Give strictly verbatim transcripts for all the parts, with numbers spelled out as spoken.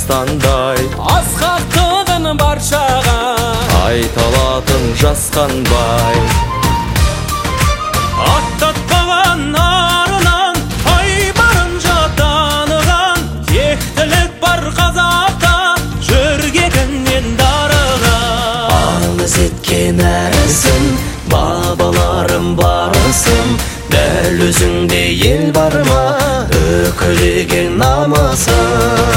дастандай, асқақтығын баршаға айталатын жасқанбай. Аттатпаған арынан айбарынша таныған, тектілік бар қазақта жүргеннен дарыған. Аңыз еткен әрісін, бабаларым барысын, дәл өзіңде ел бар ма, өкілеген намысын.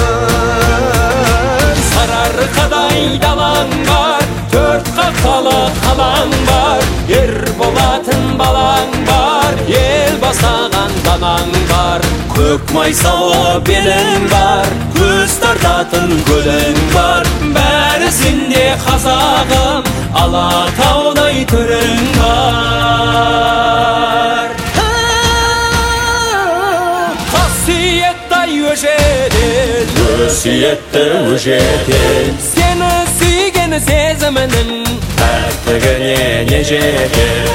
Сарыарқадай далаң бар, төрт қақпалы қалаң бар, ер болатын балаң бар, ел бастаған данаң бар. Көк майсалы белің бар, көз тартатын көлің бар, бәрі сенде қазағым, Алатаудай төрің бар. Қасиеттай өжетел, Өсиетті өжетел, сені сүйген сезімінің тәттігіне не жетер.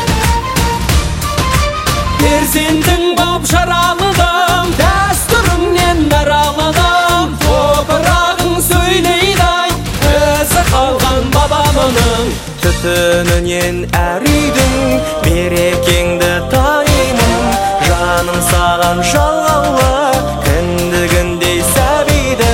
Перзентің боп жаралыдым, дәстүріңнен даралыдым, топырағың сөйлейді-ай, өзі қалған бабамының. Түтінінен әр үйдің берекеңді таймын, жаным саған жалғаулы кіндігіндей сәбидің.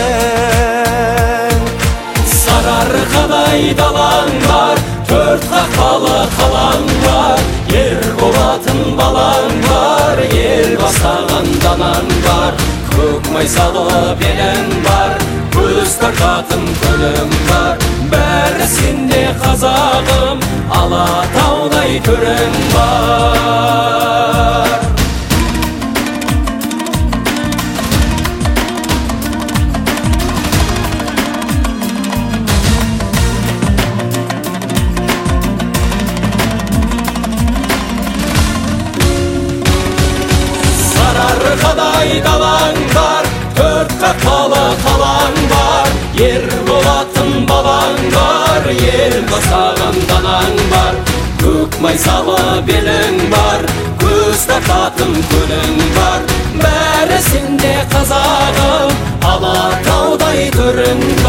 Сарыарқадай далаң бар, төрт қақпалы қалаң бар, ер болатын балаң бар, ел бастаған данаң бар. Көк майсалы белің бар, көз тартатын көлің бар, бәрі сенде қазағым, Алатаудай төрің бар. Сарыарқадай далаң бар, төрт қақпалы қалаң бар, ер болатын балаң бар, ел бастаған данаң бар. Көк майсалы белің бар, көз тартатын көлің бар, бәрі сенде қазағым, Алатаудай төрің